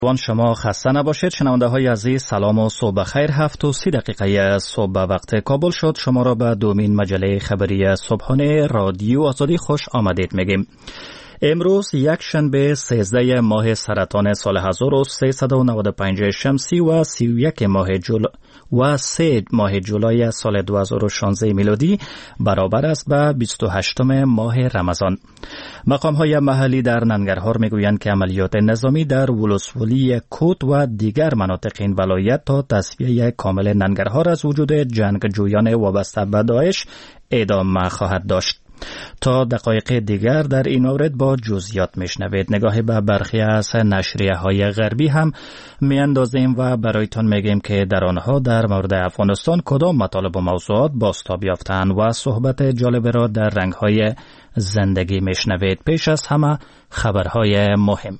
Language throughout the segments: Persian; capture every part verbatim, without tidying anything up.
وان شما خسته نباشید. شنونده های عزیز سلام و صبح خیر. هفت و سی دقیقه صبح وقت کابل شد. شما را به دومین مجله خبری صبحانه رادیو آزادی خوش آمدید میگیم. امروز یک شنبه سیزده ماه سرطان سال هزار و سیصد و نود و پنج شمسی و سی و یک ماه جول و سه ماه جولای سال دو هزار و شانزده میلادی برابر است به بیست و هشتم ماه رمضان. مقام های محلی در ننگرهار میگویند که عملیات نظامی در ولسوالی کوت و دیگر مناطق این ولایت تا تصفیه کامل ننگرهار از وجود جنگجویان وابسته به داعش ادامه خواهد داشت. تا دقایق دیگر در این مورد با جزئیات میشنوید. نگاهی به برخی از نشریه های غربی هم میاندازیم و برایتان میگیم که در آنها در مورد افغانستان کدام مطالب و موضوعات بازتاب یافتند و صحبت جالب را در رنگ های زندگی میشنوید. پیش از همه خبرهای مهم.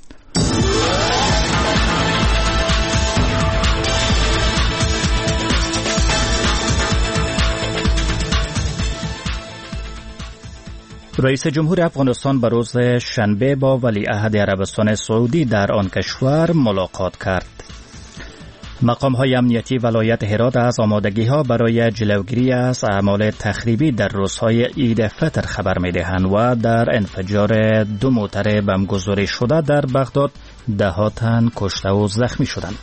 رئیس جمهور افغانستان به روز شنبه با ولیعهد عربستان سعودی در آن کشور ملاقات کرد. مقام های امنیتی ولایت هرات از آمادگی ها برای جلوگیری از اعمال تخریبی در روزهای عید فطر خبر می دهند و در انفجار دو موتر بمبگذاری شده در بغداد ده ها تن کشته و زخمی شدند.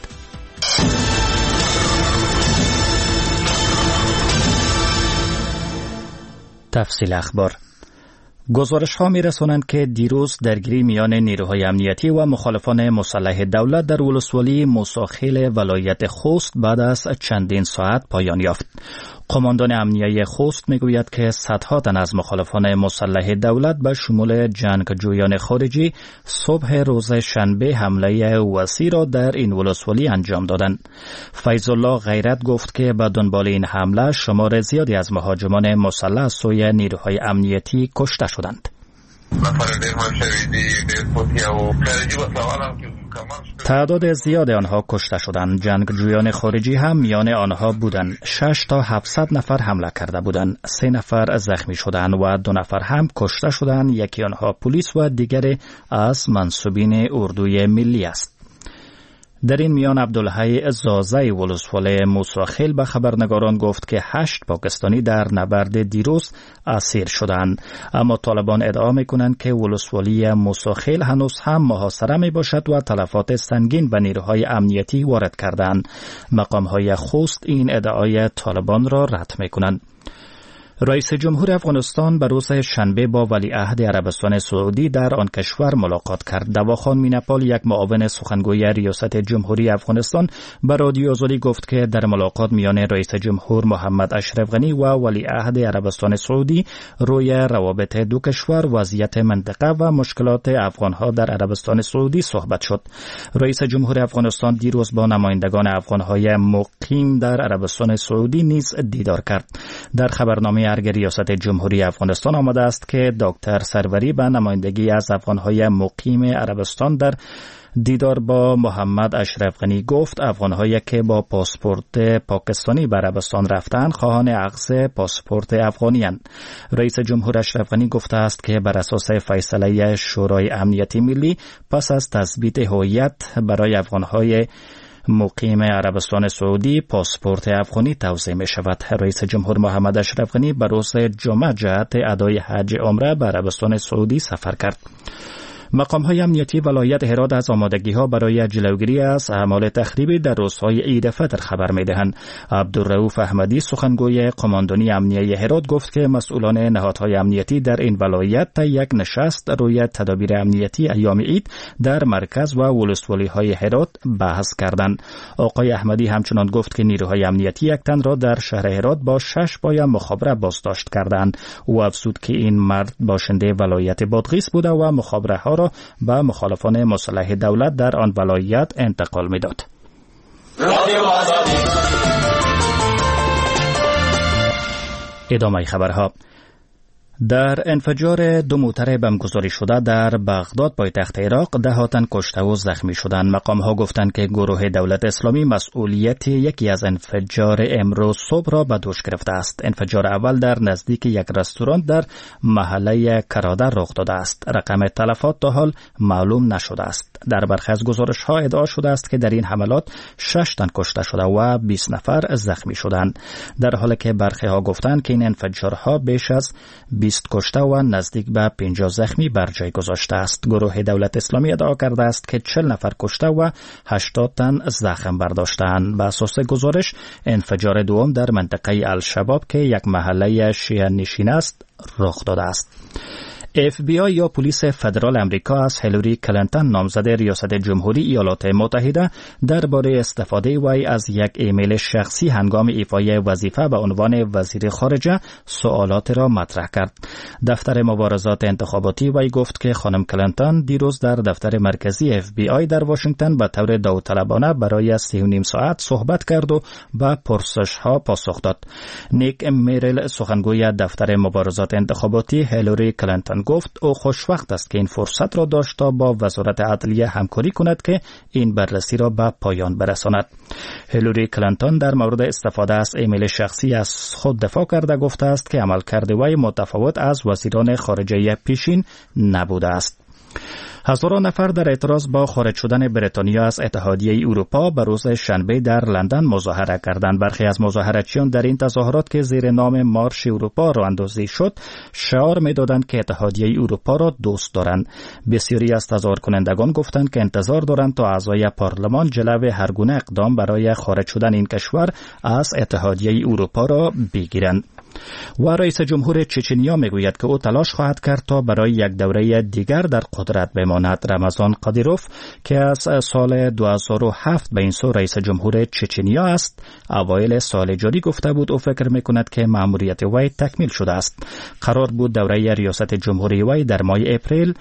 تفصیل اخبار. گزارش ها می رسانند که دیروز درگیری میان نیروهای امنیتی و مخالفان مسلح دولت در ولسوالی موساخیل ولایت خوست بعد از چندین ساعت پایان یافت. قماندان امنیه خوست میگوید که صدها تن از مخالفان مسلح دولت به شمول جنگجویان خارجی صبح روز شنبه حمله وسیع را در این ولسوالی انجام دادند. فیض الله غیرت گفت که به دنبال این حمله شمار زیادی از مهاجمان مسلح از سوی نیروهای امنیتی کشته شدند. تعداد زیاد آنها کشته شدند. جنگجویان خارجی هم میان آنها بودند. شش تا هفتصد نفر حمله کرده بودند. سه نفر زخمی شدند و دو نفر هم کشته شدند. یکی آنها پلیس و دیگری از منصوبین اردوی ملی است. در این میان عبدالحی زازه ولسوالی موساخیل به خبرنگاران گفت که هشت پاکستانی در نبرد دیروز اسیر شدند، اما طالبان ادعا میکنند که ولسوالی موساخیل هنوز هم محاصره می باشد و تلفات سنگین به نیروهای امنیتی وارد کردند. مقامهای خوست این ادعای طالبان را رد میکنند. رئیس جمهور افغانستان به روز شنبه با ولیعهد عربستان سعودی در آن کشور ملاقات کرد. دواخان مینپال، یک معاون سخنگوی ریاست جمهوری افغانستان، به رادیو آزادی گفت که در ملاقات میان رئیس جمهور محمد اشرف غنی و ولیعهد عربستان سعودی روی روابط دو کشور، وضعیت منطقه و مشکلات افغانها در عربستان سعودی صحبت شد. رئیس جمهور افغانستان دیروز با نمایندگان افغانهای مقیم در عربستان سعودی نیز دیدار کرد. در خبرنامه ارگ ریاست جمهوری افغانستان آمده است که دکتر سروری به نمایندگی از افغانهای مقیم عربستان در دیدار با محمد اشرف غنی گفت افغانهایی که با پاسپورت پاکستانی به عربستان رفتند خواهان اخذ پاسپورت افغانی اند. رئیس جمهور اشرف غنی گفته است که بر اساس فیصله شورای امنیتی ملی پس از تثبیت هویت برای افغانهای مقیم عربستان سعودی پاسپورت افغانی توزیع می شود. رئیس جمهور محمد اشرف غنی به روز جمعه جهت ادای حج عمره به عربستان سعودی سفر کرد. مقام های امنیتی ولایت هرات از آمادگی ها برای جلوگیری از اعمال تخریبی در روزهای عید فطر خبر می دهند. عبدالرؤوف احمدی سخنگوی قماندانی امنیه هرات گفت که مسئولان نهادهای امنیتی در این ولایت یک نشست روی تدابیر امنیتی ایام عید در مرکز و ولسوالی های هرات بحث کردند. آقای احمدی همچنان گفت که نیروهای امنیتی یک تن را در شهر هرات با شش پای مخابره بازداشت کردند. او افزود که این مرد باشنده ولایت بادغیس بوده و مخابره ها را به مخالفان مسلح دولت در آن ولایت انتقال می‌داد. ادامه خبرها. در انفجار دو موتر بمبگذاری شده در بغداد پایتخت عراق ده ها تن کشته و زخمی شدند. مقام‌ها گفتند که گروه دولت اسلامی مسئولیت یکی از انفجار امروز صبح را به دوش گرفته است. انفجار اول در نزدیک یک رستوران در محله کراده رخ داده است. رقم تلفات تا حال معلوم نشده است. در برخی از گزارش‌ها ادعا شده است که در این حملات شش تن کشته شده و بیست نفر زخمی شدند، در حالی که برخی ها گفتند که این انفجارها بیش از بیست کشته و نزدیک به پنجاه زخمی بر جای گذاشته است. گروه دولت اسلامی ادعا کرده است که چهل نفر کشته و هشتاد تن زخم برداشتند. به اساس گزارش انفجار دوم در منطقه الشباب که یک محله شیعه نشین است رخ داده است. اف بی آی یا پلیس فدرال امریکا از هیلاری کلینتون نامزد ریاست جمهوری ایالات متحده درباره استفاده وی از یک ایمیل شخصی هنگام ایفای وظیفه به عنوان وزیر خارجه سوالات را مطرح کرد. دفتر مبارزات انتخاباتی وی گفت که خانم کلینتون دیروز در دفتر مرکزی اف بی آی در واشنگتن به طور داوطلبانه برای سی و نیم ساعت صحبت کرد و به پرسش ها پاسخ داد. نیک میرل سخنگوی دفتر مبارزات انتخاباتی هیلاری کلینتون گفت او خوشوقت است که این فرصت را داشت تا با وزارت عدلیه همکاری کند که این بررسی را به پایان برساند. هیلاری کلینتون در مورد استفاده از ایمیل شخصی از خود دفاع کرده گفته است که عملکرد وی متفاوت از وزیران خارجه پیشین نبوده است. هزاران نفر در اعتراض با خارج شدن بریتانیا از اتحادیه اروپا به روز شنبه در لندن مظاهره کردند. برخی از مظاهراتچیان در این تظاهرات که زیر نام مارش اروپا راه اندازی شد شعار می‌دادند که اتحادیه اروپا را دوست دارند. بسیاری از تظاهر کنندگان گفتند که انتظار دارند تا اعضای پارلمان جلوی هر گونه اقدام برای خارج شدن این کشور از اتحادیه اروپا را بگیرند. و رئیس جمهور چچنیا میگوید که او تلاش خواهد کرد تا برای یک دوره دیگر در قدرت بماند. رمضان قادیروف که از سال دو هزار و هفت به این سو رئیس جمهور چچنیا است، اوایل سال جاری گفته بود او فکر میکند که مأموریت وی تکمیل شده است. قرار بود دوره ریاست جمهوری وی در ماه اپریل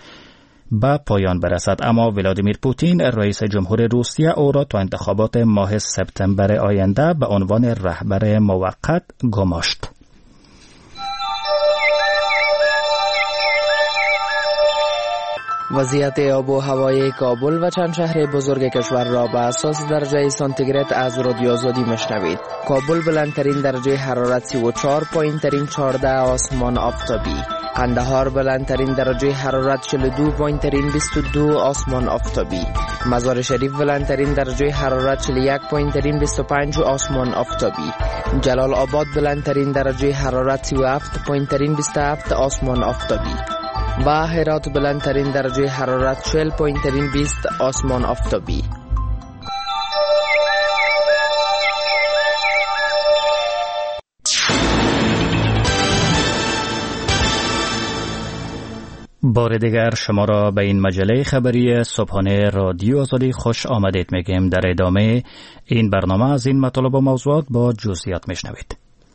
به پایان برسد، اما ولادیمیر پوتین رئیس جمهور روسیه او را تا انتخابات ماه سپتامبر آینده به عنوان رهبر موقت گماشت. وضعیت آب و هوای کابل و چند شهر بزرگ کشور را به اساس درجه سانتیگراد از رادیو آزادی میشنوید. کابل بلندترین درجه حرارت سی و چهار، پایینترین چهارده، آسمان آفتابی. قندهار بلندترین درجه حرارت چهل و دو، پایینترین بیست و دو، آسمان آفتابی. مزار شریف بلندترین درجه حرارت چهل و یک، پایینترین بیست و پنج، آسمان آفتابی. جلال آباد بلندترین درجه حرارت سی و هفت، پایینترین بیست و هفت، آسمان آفتابی. و هرات بلندترین درجه حرارت چهل، پایینترین بیست، آسمان آفتابی. بار دیگر شما را به این مجله خبری صبحانه رادیو آزادی خوش آمدید میگیم. در ادامه این برنامه از این مطالب و موضوعات با جزئیات میشنوید.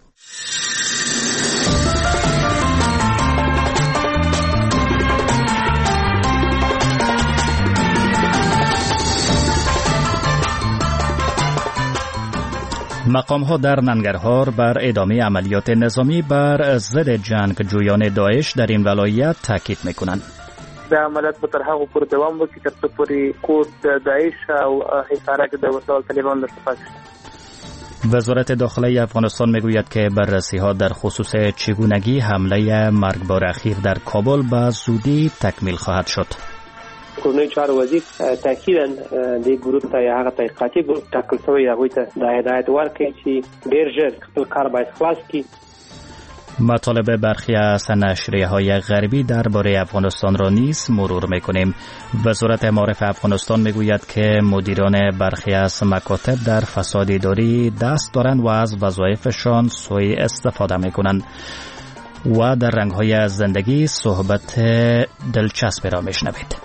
مقام ها در ننگرهار بر ادامه عملیات نظامی بر ضد جنگجویان داعش در این ولایت تاکید میکنند. دا عملیات به تر هغه پورې دوام وکړي تر څو پورې کود د داعش او حصاره کې د وسلو طالبان در صفا شي. وزارت داخله افغانستان میگوید که بررسی ها در خصوص چگونگی حمله مرگبار اخیر در کابل به زودی تکمیل خواهد شد. کورنۍ چارو وزیر تاکیداً د ګروپ ته هغه تحقیقاتي ګروپ ټاکل شوی هغوی ته د هدایت ورکړي چې ډېر ژر خپل کار باید خلاص کړي. مطالب برخی از نشریه‌های غربی درباره افغانستان را نیز مرور می‌کنیم. وزارت معارف افغانستان میگوید که مدیران برخی از مکاتب در فساد اداری دست دارند و از وظایفشان سوء استفاده می‌کنند. و در رنگ‌های زندگی صحبت دلچسبی را می‌شنوید.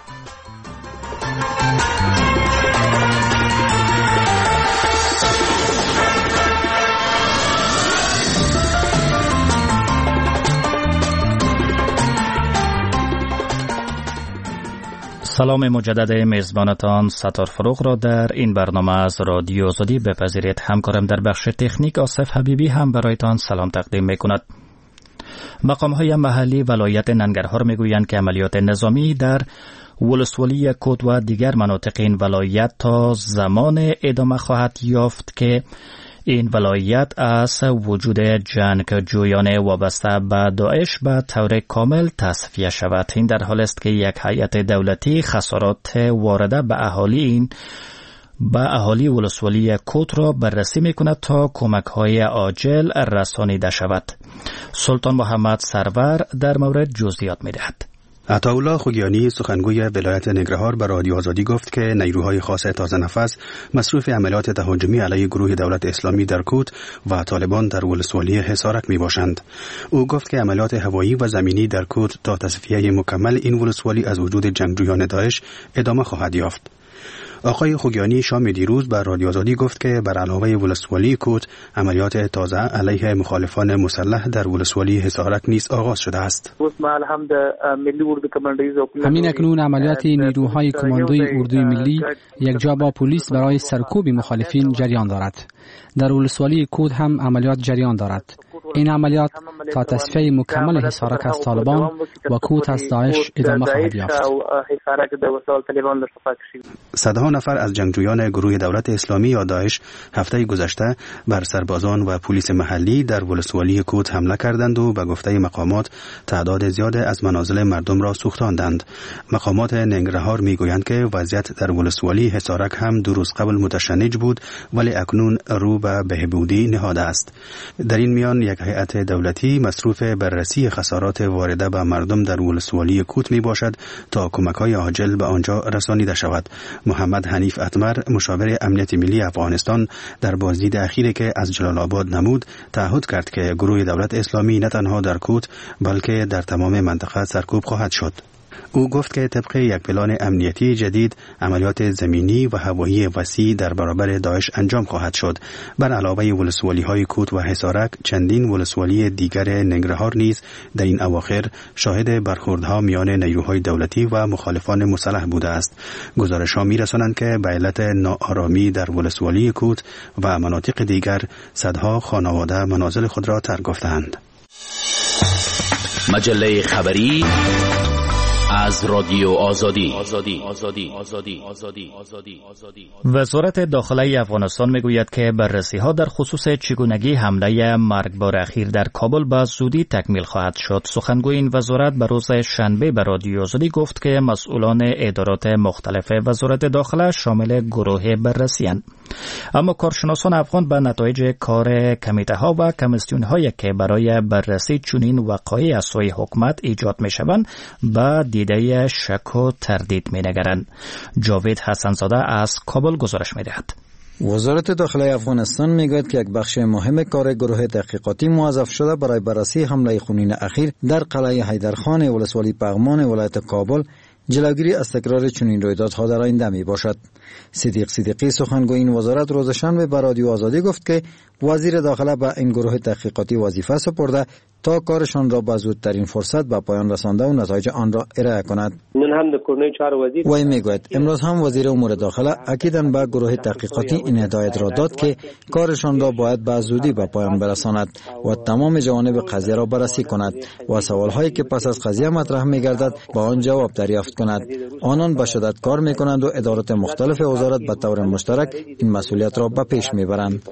سلام مجدد میزبانتان ستار فروغ را در این برنامه از رادیو آزادی بپذیرید. همکارم در بخش تکنیک آصف حبیبی هم برایتان سلام تقدیم میکند. مقام های محلی ولایت ننگرهار میگویند که عملیات نظامی در ولسوالی کود و دیگر مناطق این ولایت تا زمان ادامه خواهد یافت که این ولایت از وجود جنگجویان وابسته به داعش به طور کامل تصفیه شود. این در حال است که یک هیئت دولتی خسارات وارده به اهالی این به اهالی ولسوالی کوت را بررسی میکند تا کمک های عاجل رسانیده شود. سلطان محمد سرور در مورد جزئیات میدهد. عطاالله خوگیانی سخنگوی ولایت ننگرهار به رادیو آزادی گفت که نیروهای خاص تازه نفس مصروف عملیات تهاجمی علیه گروه دولت اسلامی در کوت و طالبان در ولسوالی حصارک می باشند. او گفت که عملیات هوایی و زمینی در کوت تا تصفیه مکمل این ولسوالی از وجود جنگجویان داعش ادامه خواهد یافت. آقای خوگیانی شام دیروز بر رادیو آزادی گفت که بر علاوه ولسوالی کوت عملیات تازه علیه مخالفان مسلح در ولسوالی حصارک نیز آغاز شده است. همین اکنون عملیات نیروهای کماندوی اردوی ملی یک جا با پلیس برای سرکوب مخالفین جریان دارد. در ولسوالی کوت هم عملیات جریان دارد. این عملیات تا تصفیه مکمل حصارک از طالبان و کوت از داعش ادامه خواهد یافت. صدها نفر از جنگجویان گروه دولت اسلامی یا داعش هفته گذشته بر سربازان و پلیس محلی در ولسوالی کوت حمله کردند و به گفته مقامات تعداد زیاد از منازل مردم را سوختاندند. مقامات ننگرهار میگویند که وضعیت در ولسوالی حصارک هم دو روز قبل متشنج بود ولی اکنون رو به بهبودی نهاده است. در این میان یک هیئت دولتی مصروف بررسی خسارات وارده به مردم در ولسوالی کوت می باشد تا کمک‌های عاجل به آنجا رسانیده شود. محمد حنیف اتمر مشاور امنیت ملی افغانستان در بازدید اخیری که از جلال آباد نمود تعهد کرد که گروه دولت اسلامی نه تنها در کوت بلکه در تمام منطقه سرکوب خواهد شد. او گفت که طبق یک پلان امنیتی جدید عملیات زمینی و هوایی وسیع در برابر داعش انجام خواهد شد. بر علاوه ولسوالی های کوت و حصارک چندین ولسوالی دیگر ننگرهار نیز در این اواخر شاهد برخوردها میان نیروهای دولتی و مخالفان مسلح بوده است. گزارش‌ها می‌رسانند که به علت ناآرامی در ولسوالی کوت و مناطق دیگر صدها خانواده منازل خود را ترک گفتند. مجله خبری از رادیو آزادی. آزادی. آزادی. آزادی. آزادی. آزادی. آزادی. وزارت داخله افغانستان میگوید که بررسی‌ها در خصوص چگونگی حمله مرگبار اخیر در کابل به زودی تکمیل خواهد شد. سخنگوی این وزارت به روز شنبه به رادیو آزادی گفت که مسئولان ادارات مختلف وزارت داخله شامل گروه بررسی‌اند. اما کارشناسان افغان به نتایج کار کمیته‌ها و کمیسیون‌هایی که برای بررسی چنین وقایع از سوی حکومت ایجاد می‌شوند با دیده شک و تردید می‌نگرند. جاوید حسن‌زاده از کابل گزارش می‌دهد. وزارت داخله افغانستان میگوید که یک بخش مهم کار گروه تحقیقاتی موظف شده برای بررسی حمله خونین اخیر در قلعه حیدرخان ولسوالی پغمان ولایت کابل جلوگیری از تکرار چنین رویدادها در آینده می باشد. صدیق صدیقی سخنگوی این وزارت روز شنبه به رادیو آزادی گفت که وزیر داخله به این گروه تحقیقاتی وظیفه سپرده تا کارشان را به زودترین فرصت به پایان رسانده و نتایج آن را ارائه کند. وی میگوید امروز هم وزیر امور داخله اکیداً به گروه تحقیقاتی این هدایت را داد که کارشان را باید به زودی به پایان برساند و تمام جوانب قضیه را بررسی کند و سوالهایی که پس از قضیه مطرح میگردد با آن جواب دریافت کند. آنان به شدت کار میکنند و ادارات مختلف وزارت به طور مشترک این مسئولیت را به پیش میبرند.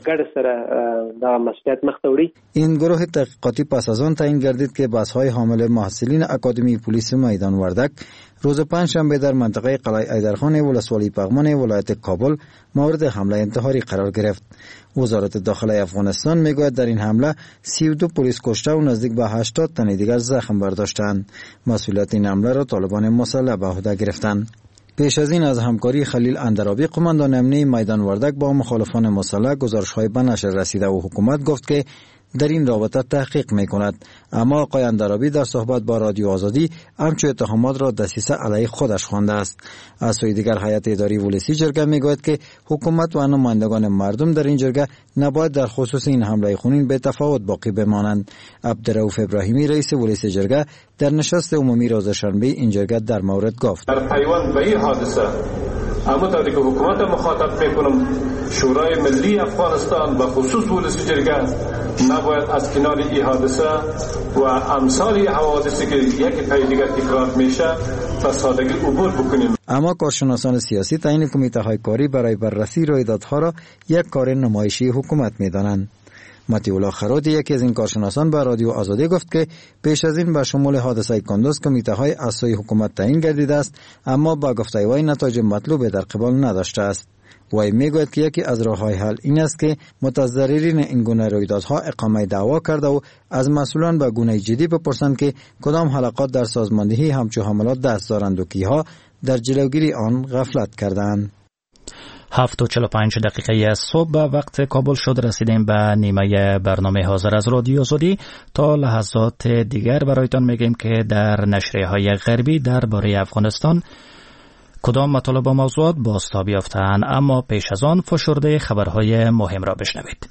این گروه تحقیقاتی پس از آن تعیین گردید که بس‌های حامل محصلین اکادمی پلیس میدان وردک روز پنجشنبه در منطقه قلعه حیدرخان ولسوالی پغمان ولایت کابل مورد حمله انتحاری قرار گرفت. وزارت داخله افغانستان میگوید در این حمله سی و دو پلیس کشته و نزدیک به هشتاد تن دیگر زخم برداشتند. مسئولیت این حمله را طالبان مسلح به عهده گرفتند. پیش از این از همکاری خلیل اندرابی قماندان امنی میدان وردک با مخالفان مسلح گزارش‌های به نشر رسیده و حکومت گفت که در این رابطه تحقیق میکند. اما آقای اندرابی در صحبت با رادیو آزادی همچو اتهامات را دسیسه علیه خودش خوانده است. از سوی دیگر هیئت اداری ولسی جرگه میگوید که حکومت و نمایندگان مردم در این جرگه نباید در خصوص این حمله خونین به تفاوت باقی بمانند. عبدالرؤوف ابراهیمی رئیس ولسی جرگه در نشست عمومی روز شنبه این جرگه در مورد گفت: در پیوند به این حادثه اما تا دیگه حکومت مخاطب میکنم شورای ملی افغانستان و خصوص ولسی جرگه نباید از کنار این حادثه و امثال حوادثی که یکی پای دیگر تکرار میشه و سادگی عبور بکنیم. اما کارشناسان سیاسی تعیین کمیته های کاری برای بررسی رویدادها را یک کار نمایشی حکومت میدانند. مطیع خراتی یکی از این کارشناسان به رادیو آزادی گفت که پیش از این به شمول حادثه کندوز کمیته های از سوی حکومت تعیین گردیده است، اما با گفته وی نتایج مطلوب در قبال نداشته است. وی میگوید که یکی از راه‌های حل این است که متضررین این گونه رویدادها اقامه دعوا کرده و از مسئولان به گونه جدی بپرسند که کدام حلقات در سازماندهی همچون حملات دست دارند و کیها در جلوگیری آن غفلت کردند. هفت و چهل و پنج دقیقه صبح به وقت کابل شد. رسیدیم به نیمه برنامه حاضر از رادیو آزادی. تا لحظات دیگر برایتان میگیم که در نشریه های غربی درباره افغانستان کدام مطالب و موضوعات بازتاب یافتند، اما پیش از آن فشرده خبرهای مهم را بشنوید.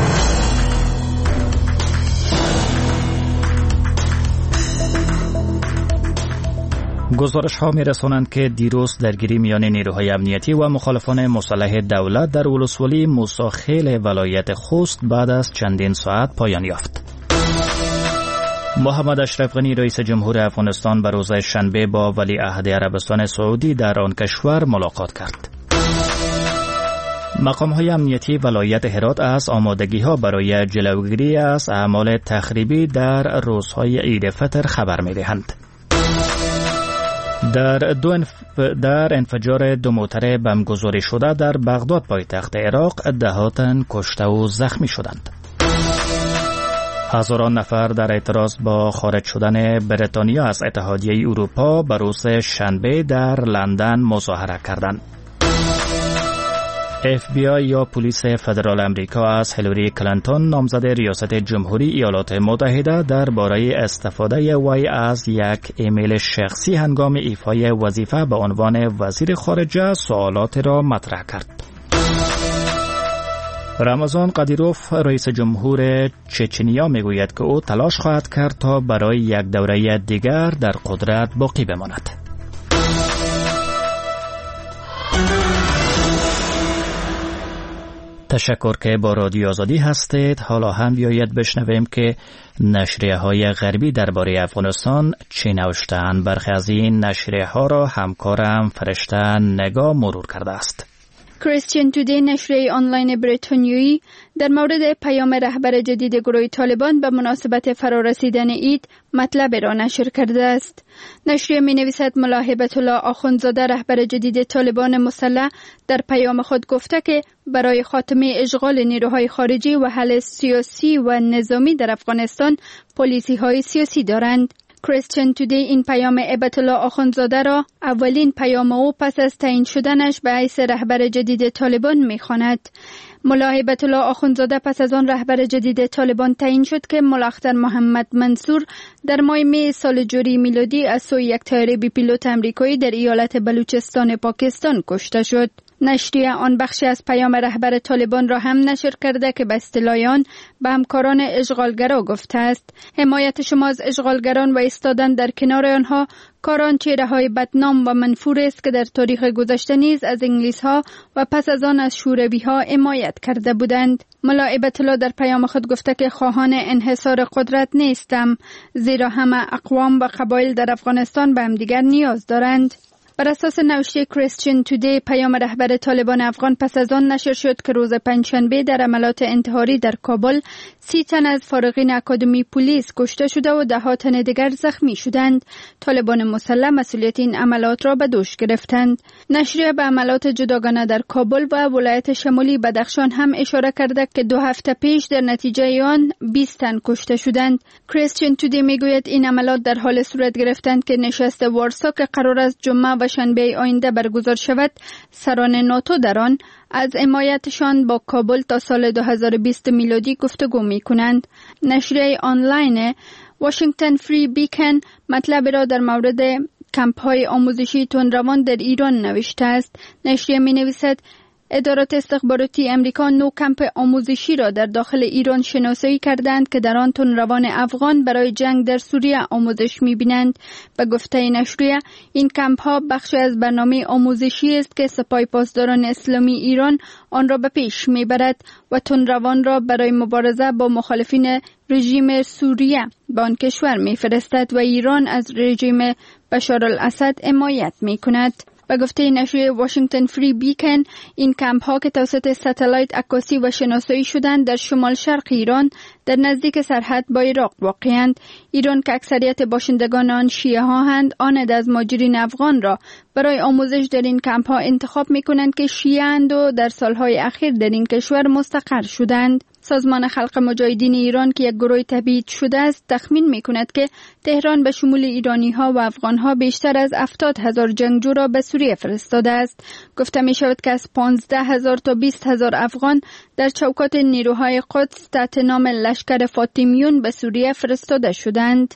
گزارش ها می رسانند که دیروز درگیری میان نیروهای امنیتی و مخالفان مسلح دولت در ولسوالی موسی خیل ولایت خوست بعد از چندین ساعت پایان یافت. محمد اشرف غنی رئیس جمهور افغانستان به روز شنبه با ولیعهد عربستان سعودی در آن کشور ملاقات کرد. مقام‌های امنیتی ولایت هرات از آمادگی‌ها برای جلوگیری از اعمال تخریبی در روزهای عید فطر خبر می‌دهند. در دو انف... در انفجار دو موتر بمبگذاری شده در بغداد پایتخت عراق دهات کشته و زخمی شدند. هزاران نفر در اعتراض با خارج شدن بریتانیا از اتحادیه اروپا به روز شنبه در لندن مظاهره کردند. اف بی آی یا پلیس فدرال امریکا از هیلاری کلینتون نامزد ریاست جمهوری ایالات متحده درباره استفاده وی از یک ایمیل شخصی هنگام ایفای وظیفه به عنوان وزیر خارجه سوالات را مطرح کرد. رمضان قدیروف رئیس جمهور چچنیا میگوید که او تلاش خواهد کرد تا برای یک دوره دیگر در قدرت باقی بماند. تشکر که با رادیو آزادی هستید. حالا هم بیایید بشنویم که نشریه های غربی درباره افغانستان چی نوشتند. برخی از این نشریه ها را همکارم فرشته نگاه مرور کرده است. کریستین تودی نشریه آنلاین بریتانیایی در مورد پیام رهبر جدید گروه طالبان به مناسبت فرارسیدن عید مطلب را نشر کرده است. نشریه می نویسد ملا هیبت الله آخوندزاده رهبر جدید طالبان مسلح در پیام خود گفته که برای خاتمه اشغال نیروهای خارجی و حل سیاسی و نظامی در افغانستان پلیسی های سیاسی دارند. کریستین تودی این پیام هیبت الله آخوندزاده را اولین پیام او پس از تعیین شدنش به حیث رهبر جدید طالبان می‌خواند. ملا هیبت الله آخوندزاده پس از آن رهبر جدید طالبان تعیین شد که ملا اختر محمد منصور در ماه می سال جاری میلادی از سوی یک طیاره بی پیلوت امریکایی در ایالت بلوچستان پاکستان کشته شد. نشریه آن بخشی از پیام رهبر طالبان را هم نشر کرده که به اصطلاح آن به همکاران اشغالگرا گفته است حمایت شما از اشغالگران و ایستادن در کنار آنها کاران چهره‌های بدنام و منفور است که در تاریخ گذشته نیز از انگلیس‌ها و پس از آن از شوروی‌ها حمایت کرده بودند. ملا هیبت الله در پیام خود گفته که خواهان انحصار قدرت نیستم، زیرا همه اقوام و قبایل در افغانستان به همدیگر نیاز دارند. بر اساس نوشته کریستین تودی پیام رهبر طالبان افغان پس از آن نشر شد که روز پنجشنبه در عملیات انتحاری در کابل سی تن از فارغین اکادمی پلیس کشته شده و ده ها تن دیگر زخمی شدند. طالبان مسلح مسئولیت این عملیات را به دوش گرفتند. نشریه به عملیات جداگانه در کابل و ولایت شمالی بدخشان هم اشاره کرده که دو هفته پیش در نتیجه آن بیست تن کشته شدند. کریستین تودی میگوید این عملیات در حال صورت گرفتند که نشست وارسا که قرار است جمعه و شنبه آینده برگزار شود سران ناتو در آن از حمایتشان با کابل تا سال دو هزار و بیست میلادی گفتگو می کنند. نشریه آنلاین واشنگتن فری بیکن مطلب را در مورد کمپ های آموزشی تندروان در ایران نوشته است. نشریه می نویسد ادارات استخباراتی امریکا نو کمپ آموزشی را در داخل ایران شناسایی کردند که در آن تندروان افغان برای جنگ در سوریه آموزش می‌بینند. به گفته نشریه این کمپ ها بخشی از برنامه آموزشی است که سپاه پاسداران اسلامی ایران آن را به پیش می‌برد و تندروان را برای مبارزه با مخالفین رژیم سوریه به آن کشور می‌فرستد و ایران از رژیم بشار الاسد حمایت می‌کند. به گفته نشریه واشنگتن فری بیکن، این کمپ ها که توسط ستلایت عکاسی و شناسایی شدند در شمال شرق ایران در نزدیک سرحد با عراق واقعند. ایران که اکثریت باشندگان آن شیعه ها هند، آن از مهاجرین افغان را برای آموزش در این کمپ ها انتخاب می کنند که شیعه اند و در سالهای اخیر در این کشور مستقر شدند. سازمان خلق مجاهدین ایران که یک گروه تبعید شده است تخمین می کند که تهران به شمول ایرانی ها و افغان ها بیشتر از هفتاد هزار جنگجو را به سوریه فرستاده است. گفته می شود که از پانزده هزار تا بیست هزار افغان در چوکات نیروهای قدس تحت نام لشکر فاطمیون به سوریه فرستاده شدند.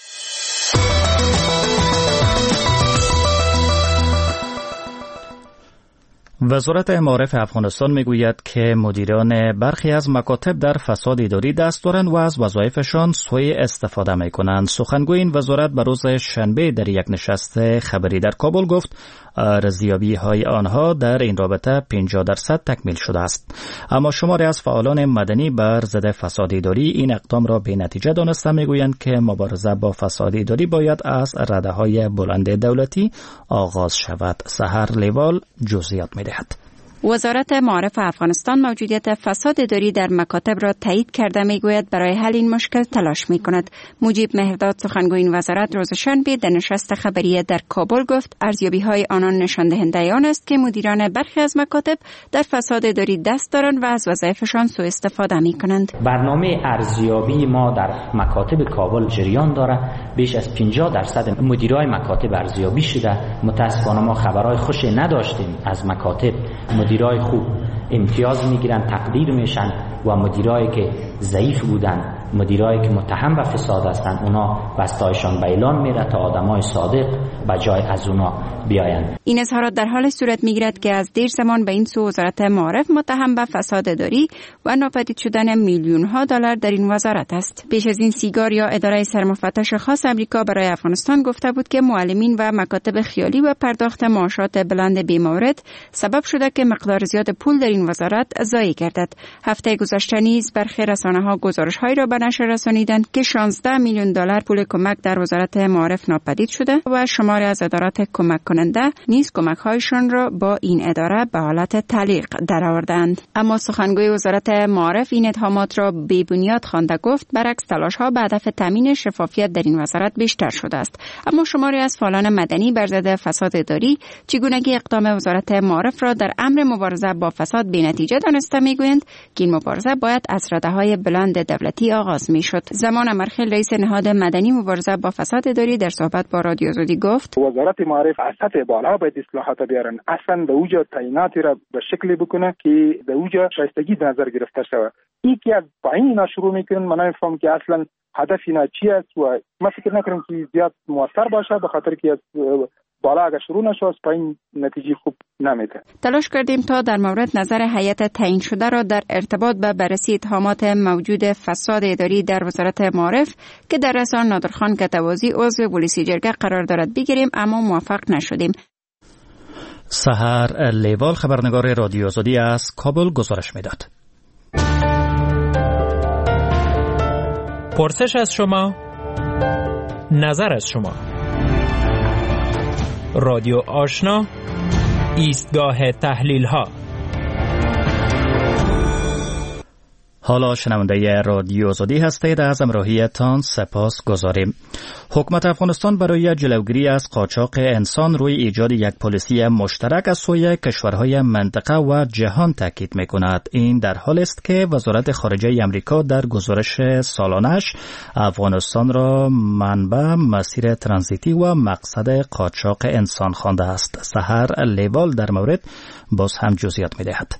وزارت معارف افغانستان میگوید که مدیران برخی از مکاتب در فساد اداری دست دارند و از وظایفشان سوء استفاده میکنند. سخنگوی این وزارت به روز شنبه در یک نشست خبری در کابل گفت ارزیابی های آنها در این رابطه پنجاه درصد تکمیل شده است. اما شماری از فعالان مدنی بر ضد فساد اداری این اقدام را بی نتیجه دانسته میگویند که مبارزه با فساد اداری باید از رده های بلند دولتی آغاز شود. سحر لیوال جزئیات می‌دهد. وزارت معارف افغانستان موجودیت فساد اداری در مکاتب را تایید کرده میگوید برای حل این مشکل تلاش میکند. مجیب مهرداد سخنگوی این وزارت روز شنبه در نشست خبری در کابل گفت ارزیابی های آنان نشان دهنده آن است که مدیران برخی از مکاتب در فساد اداری دست دارند و از وظایفشان سوء استفاده میکنند. برنامه ارزیابی ما در مکاتب کابل جریان داره. بیش از پنجاه درصد مدیرای مکاتب ارزیابی شده. متاسفانه ما خبرهای خوشی نداشتیم از مکاتب. مدیرای خوب امتیاز میگیرن، تقدیر میشن و مدیرایی که ضعیف بودن، مدیرایی که متهم به فساد هستند، اونا بستایشان به اعلان میره تا آدمای صادق به جای از اونا بیاین. این اظهارات در حال صورت میگیرد که از دیر زمان به این سو وزارت معارف متهم به فساد اداری و ناپدید شدن میلیون ها دلار در این وزارت است. پیش از این سیگار یا اداره سرمفتش خاص امریکا برای افغانستان گفته بود که معلمین و مکاتب خیالی و پرداخت معاشات بلند بی‌مورد سبب شده که مقدار زیاد پول در این وزارت ضایع گردد. هفته گذشته نیز برخی رسانه‌ها گزارش‌هایی را به نشر رسانیدند که شانزده میلیون دلار پول کمک در وزارت معارف ناپدید شده و شماری از ادارات کمک کننده نیز کمک‌هایشان را با این اداره به حالت تعلیق درآوردند. اما سخنگوی وزارت معارف این اتهامات را بی بنیاد خوانده گفت برعکس تلاش‌ها به هدف تامین شفافیت در این وزارت بیشتر شده است. اما شماری از فعالان مدنی بر ضد فساد اداری چگونگی اقدام وزارت معارف را در امر مبارزه با فساد بی‌نتیجه دانسته می‌گویند که این مبارزه باید از رده‌های بلند دولتی آغاز می‌شد. زمان امرخیل رئیس نهاد مدنی مبارزه با فساد اداری در صحبت با رادیو آزادی گفت وزارت معارف از سطح بالا باید اصلاحات بیارن، اصلا به اوجا تعییناتی را به شکلی بکنه که به اوجا شایستگی در نظر گرفته شود. این که از پایین اینا شروع میکنن، من نمیفهم که اصلا هدف اینا چی است و من فکر نکنم که زیاد موثر باشه، به خاطر که از بالا اگر شروع نشه از پایین نتیجه خوب نمیده. تلاش کردیم تا در مورد نظر هیئت تعیین شده را در ارتباط به بررسی اتهامات موجود فساد اداری در وزارت معارف که در رسانه نادرخان کتوازی عضو پلیس جرگه قرار دارد بگیریم، اما موفق نشدیم. سحر لیوال خبرنگار رادیو آزادی از کابل گزارش میداد. پرسش از شما، نظر از شما. رادیو آشنا، ایستگاه تحلیل ها. حالا شنونده رادیو آزادی هستید. از همراهیتان سپاس گذاریم. حکومت افغانستان برای جلوگیری از قاچاق انسان روی ایجاد یک پالیسی مشترک از سوی کشورهای منطقه و جهان تاکید می‌کند. این در حالی است که وزارت خارجه آمریکا در گزارش سالانه‌اش افغانستان را منبع، مسیر ترانزیتی و مقصد قاچاق انسان خوانده است. سحر لیوال در مورد باز هم جزئیات می‌دهد.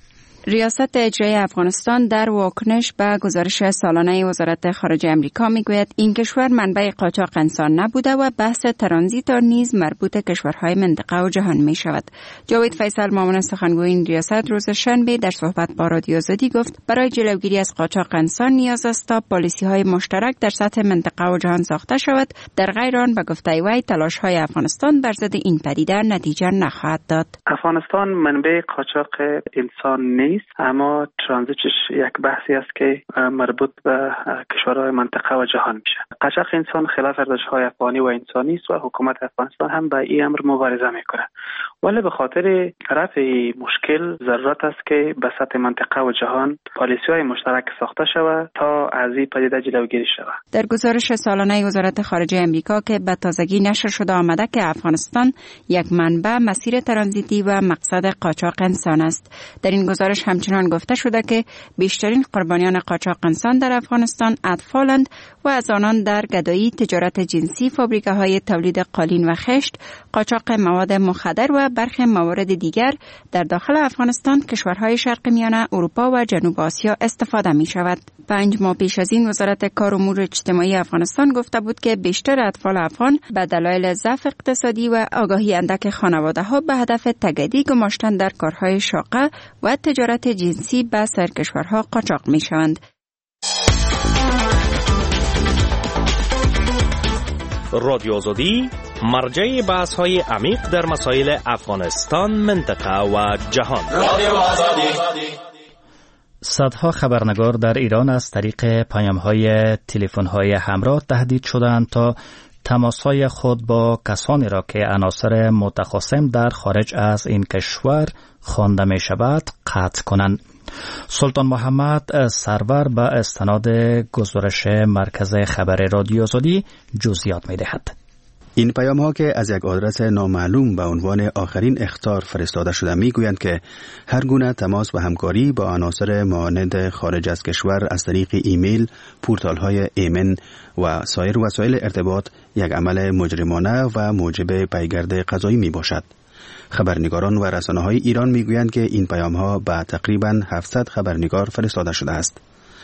ریاست اجرایی افغانستان در واکنش به گزارش سالانه وزارت خارجه امریکا میگوید این کشور منبع قاچاق انسان نبوده و بحث ترانزیت نیز مربوط کشورهای منطقه و جهان می شود. جاوید فیصل معاون سخنگوی این ریاست روز شنبه در صحبت با رادیو آزادی گفت برای جلوگیری از قاچاق انسان نیاز است تا پالیسی‌های مشترک در سطح منطقه و جهان ساخته شود. در غیر آن به گفته وی تلاش‌های افغانستان بر ضد این پدیده نتیجه نخواهد داد. افغانستان منبع قاچاق انسان نیست، اما ترانزیتش یک بحثی است که مربوط به کشورهای منطقه و جهان میشه. قاچاق انسان خلاف ارزش‌های افغانی و انسانی است و حکومت افغانستان هم به این امر مبارزه میکنه. ولی به خاطر رفع مشکل ضرورت است که به سطح منطقه و جهان پالیسی‌های مشترک ساخته شود تا از این پدیده جلوگیری شود. در گزارش سالانه وزارت خارجه امریکا که به تازگی نشر شده آمده که افغانستان یک منبع مسیر ترانزیتی و مقصد قاچاق انسان است. در این گزارش همچنان گفته شده که بیشترین قربانیان قاچاق انسان در افغانستان اطفالند و از آنان در گدایی، تجارت جنسی، فابریکه‌های تولید قالین و خشت، قاچاق مواد مخدر و برخی موارد دیگر در داخل افغانستان، کشورهای شرق میانه، اروپا و جنوب آسیا استفاده می شود. پنج ماه پیش از این وزارت کار و امور اجتماعی افغانستان گفته بود که بیشتر اطفال افغان به دلایل ضعف اقتصادی و آگاهی اندک خانواده‌ها به هدف تگدی گماشتن در کارهای شاقه و تجارت جنسی به سرکشورها قاچاق می شوند. رادیو آزادی مرجع بحث های عمیق در مسائل افغانستان، منطقه و جهان. رادیو آزادی. صدها خبرنگار در ایران از طریق پیام‌های تلفن‌های همراه تهدید شدند تا تماس‌های خود با کسانی را که عناصر متخاصم در خارج از این کشور خوانده می‌شود قطع کنند. سلطان محمد سرور به استناد گزارش مرکز خبر رادیو آزادی جزئیات می‌دهد. این پیام ها که از یک آدرس نامعلوم به عنوان آخرین اخطار فرستاده شده می گویند که هر گونه تماس و همکاری با عناصر مانند خارج از کشور از طریق ایمیل، پورتال های ایمن و سایر وسایل ارتباط یک عمل مجرمانه و موجب پیگرد قضایی می باشد. خبرنگاران و رسانه های ایران می گویند که این پیام ها به تقریباً هفتصد خبرنگار فرستاده شده است.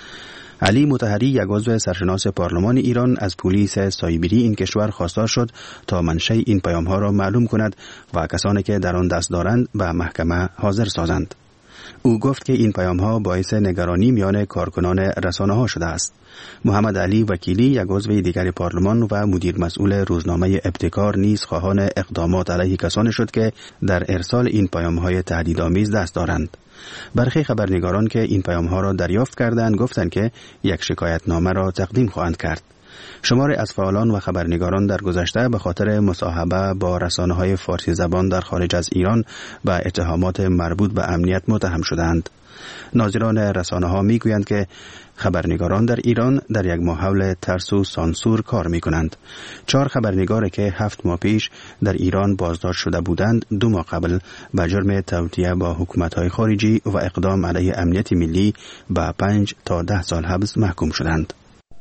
علی مطهری، یک عضو سرشناس پارلمان ایران، از پلیس سایبری این کشور خواستار شد تا منشأ این پیام ها را معلوم کند و کسانی که در آن دست دارند به محکمه حاضر سازند. او گفت که این پیام ها باعث نگرانی میان کارکنان رسانه ها شده است. محمد علی وکیلی، یک عضو دیگر پارلمان و مدیر مسئول روزنامه ابتکار، نیز خواهان اقدامات علیه کسانی شد که در ارسال این پیام های تهدیدآمیز دست دارند. برخی خبرنگاران که این پیام ها را دریافت کردند گفتند که یک شکایت نامه را تقدیم خواهند کرد. شماری از فعالان و خبرنگاران در گذشته به خاطر مصاحبه با رسانه های فارسی زبان در خارج از ایران و اتهامات مربوط به امنیت متهم شدند. ناظران رسانه ها می گویند که خبرنگاران در ایران در یک ماحول ترس و سانسور کار می کنند. چهار خبرنگار که هفت ماه پیش در ایران بازداشت شده بودند، دو ماه قبل به جرم توطئه با حکومت‌های خارجی و اقدام علیه امنیت ملی به پنج تا ده سال حبس محکوم شدند.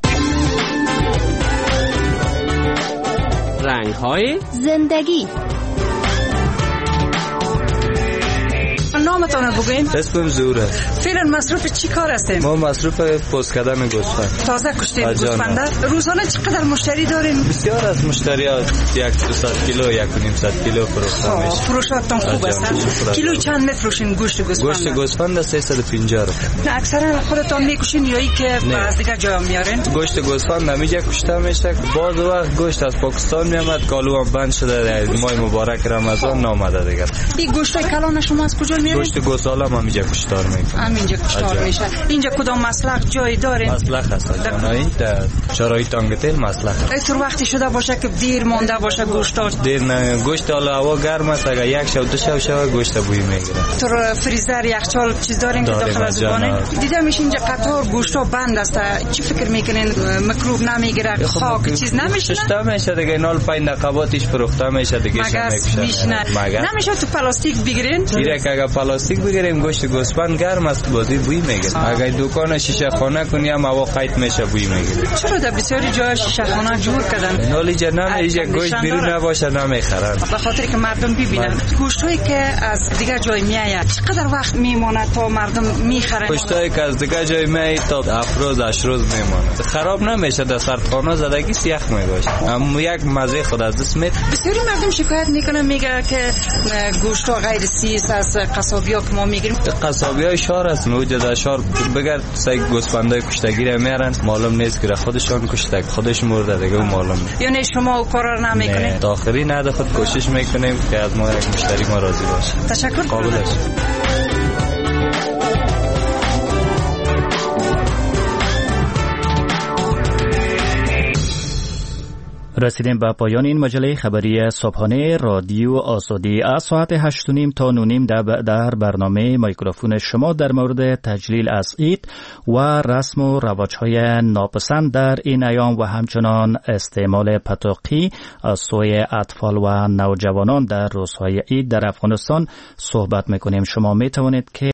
رنگ‌های زندگی. نامتان بگوین؟ اسمم زوره. فعلا مصروف چی کار هستیم؟ ما مصروف پوست کردن گوسفند. تازه کشته گوسفنده؟ روزانه چقدر مشتری داریم؟ بسیار از مشتریات، یک صد کیلو، یک و نیم صد کیلو فروخته میشه. فروشاتون خوب است. کیلو چند میفروشین گوشت گوسفند؟ گوشت گوسفند سیصد و پنجاه روپیه. اکثرا خودتون میکشین یا ای که از دیگه جا میارین؟ گوشت گوسفند نمیجا کشته میشه. بعض وقت گوشت از پاکستان میامد، کالو هم بند شده، ماه مبارک رمضان نامده دیگه. این گوشت کلان شما از کجا میارین؟ گوشت گوساله هم اینجا کشتار میکنه. همینجا کشتار میشه. اینجا کدام مسلخ جای دارین؟ مسلخ هست. جانایی در چرای تانگتل مسلخ. اینطور وقتی شده باشه که دیر مونده باشه گوشت. دیر نه، گوشت حالا هوا گرم است، اگه یک شب دو شب شب گوشت بوی میگیره. تو فریزر یخچال چیز داریم که داخل از زبانه؟ دیدم میشه اینجا قطار گوشتا بند است. چی فکر میکنین میکروب نمیگیره؟ خاک چیز نمیشه؟ شسته میشه دیگه، نال پنج دقیقاتی فروخته میشه دیگه. مگس میشنه. نمیشه تو پلاستیک بگیرین؟ دیگه اگه پلاستیک بگیریم گوشت گوسفند گرم است بازی بوی میگیره. اگر دکان شیشه خانه کنیم هوا قیت میشه بوی میگیره. چرا در بسیاری جای شیشه خانه جور کردن؟ نالی جنم ایجا گوشت بیرون نباشه نمیخرن. به خاطر که مردم ببینن گوشتایی که از دیگه جای میآید چقدر وقت میمونه تا مردم میخرن؟ گوشتایی که از دیگه جای میآید تا افروز اش روز میمونه. خراب نمیشه در سردخانه زدگی سیخ میگوشه. اما یک مزه خود از دست میاد. بسیاری مردم شکایت میکنن میگه که گوشت غیر سیس از قصابیا که ما میگیریم. قصابیای شهر است موجود شهر بگرد سگ گوسفندای کشتگی میارن معلوم نیست که خودشان کشته خودش مرده دیگه معلوم نیست. یعنی شما او کارا نمیکنید؟ داخلی نه خود کوشش میکنیم که از ما یک مشتری ما راضی باشه. تشکر قابلش. رسیدیم به پایان این مجله خبری صبحانه رادیو آزادی. از ساعت هشت و نیم تا نو نیم در برنامه میکروفون شما در مورد تجلیل از عید و رسم و رواج‌های ناپسند در این ایام و همچنان استعمال پتوقی از سوی اطفال و نوجوانان در روزهای عید در افغانستان صحبت میکنیم. شما میتوانید که